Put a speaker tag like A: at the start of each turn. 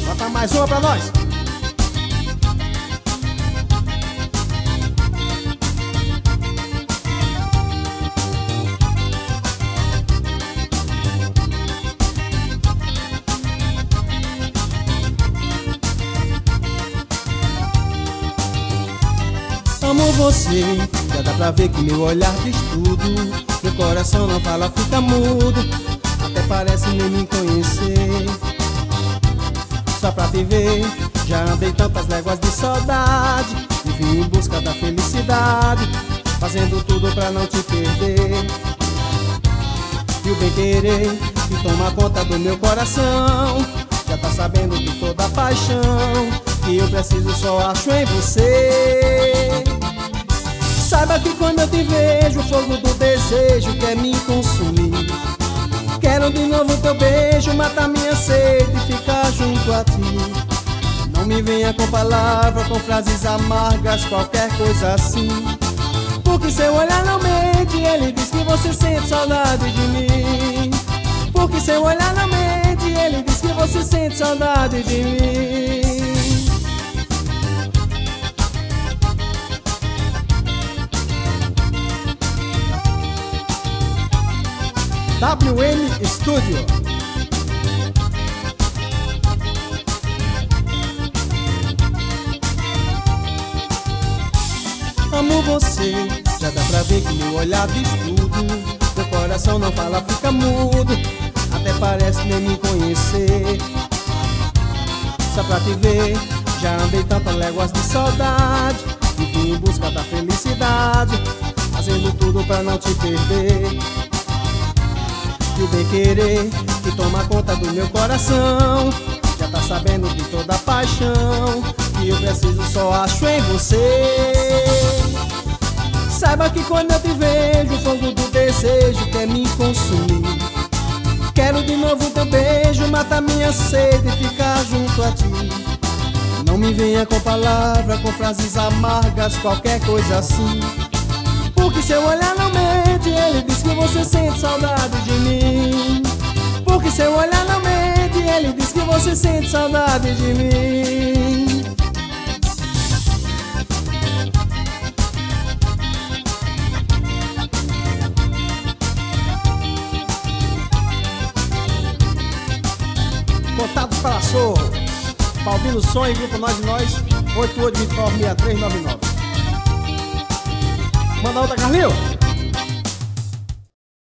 A: Bota mais uma pra nós. Amo você, já dá pra ver que meu olhar diz tudo. Meu coração não fala, fica mudo. Até parece nem me conhecer. Só pra te ver, já andei tantas léguas de saudade e vim em busca da felicidade, fazendo tudo pra não te perder. E o bem-querer que toma conta do meu coração já tá sabendo de toda a paixão que eu preciso, só acho em você. Saiba que quando eu te vejo, o fogo do desejo quer me consumir. Quero de novo teu beijo, matar minha sede e ficar junto a ti. Não me venha com palavras, com frases amargas, qualquer coisa assim. Porque seu olhar não mente, ele diz que você sente saudade de mim. Porque seu olhar não mente, ele diz que você sente saudade de mim. WN Studio. Amo você, já dá pra ver que meu olhar diz tudo. Meu coração não fala, fica mudo. Até parece nem me conhecer. Só pra te ver, já andei tantas léguas de saudade e vim em busca da felicidade, fazendo tudo pra não te perder. E o bem-querer que toma conta do meu coração já tá sabendo de toda a paixão que eu preciso, só acho em você. Saiba que quando eu te vejo, o fogo do desejo quer me consumir. Quero de novo teu beijo, matar minha sede e ficar junto a ti. Não me venha com palavras, com frases amargas, qualquer coisa assim. Porque seu olhar não mente, ele diz que você sente saudade de mim. Porque seu olhar não mente, ele diz que você sente saudade de mim. Contatos para Sorro, Paulino Sonho, Grupo Nós e Nós, 8829-6399. Manda outra, Carlinhos.